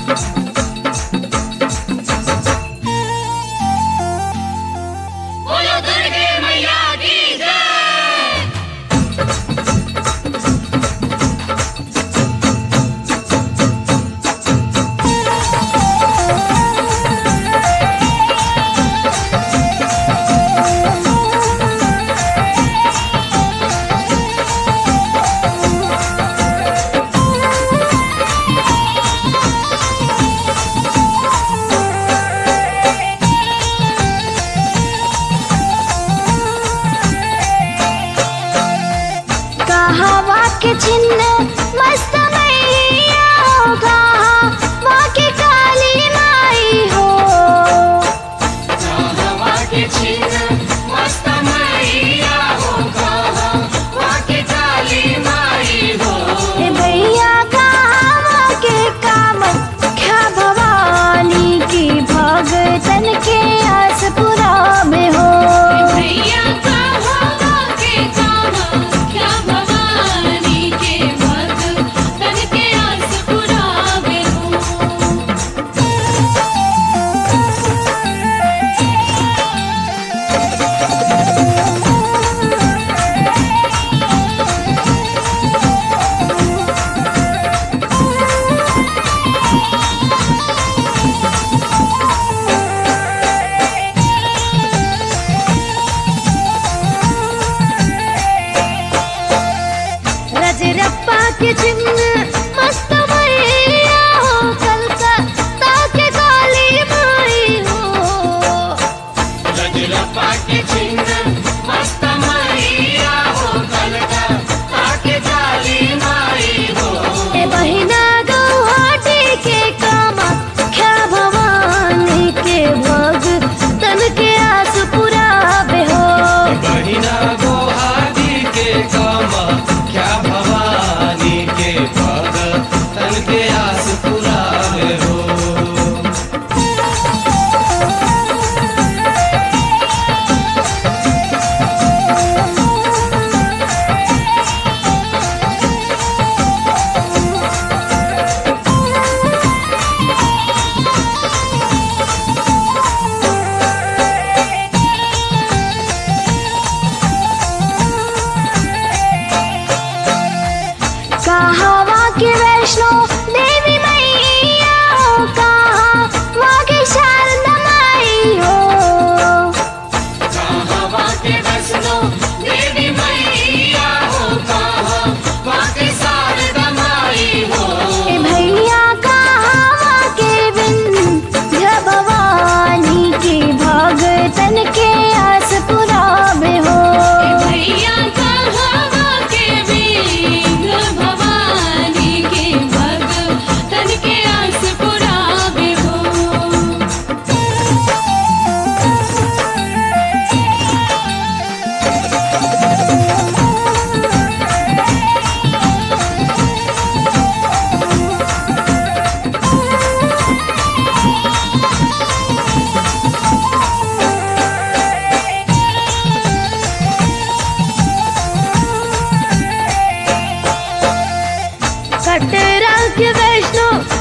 हवा के चिन्ह मस्त मैया होगा, वहाँ की काली माई हो। हवा के चिन्ह मस्त मैया होगा, वहाँ की काली माई हो। हे भैया कहाँ के कामाख्या भवानी की भगतन के आस पूरा में हो। भैया कहाँ के कामाख्या भवानी के भगतन के आस पुरावे हो। रजरप्पा के चिन्ह मस्त मैया हो, कलकत्ता के काली माई हो। रजरप्पा के चिन्ह मस्त मैया हो, कलकत्ता के काली माई हो। ए बहिना गुवाहाटी के कामाख्या भवानी के भगतन के आस पुरावे हो। बहिना गुवाहाटी के कामाख्या भवानी के भगतन के आस पुरावे हो। कहावा के वैष्णो देवी मैया हो, कहावा के शारदा माई हो। हवा के वैष्णो देवी मैया हो, कहाँ के शारदा माई हो। ए भैया कहावा के विंध्य भवानी की भगतन के आस पुरावे हो। भैया कहाँ के विंध्य भवानी के भगतन के आस पुरावे हो। कटरा के वैष्णो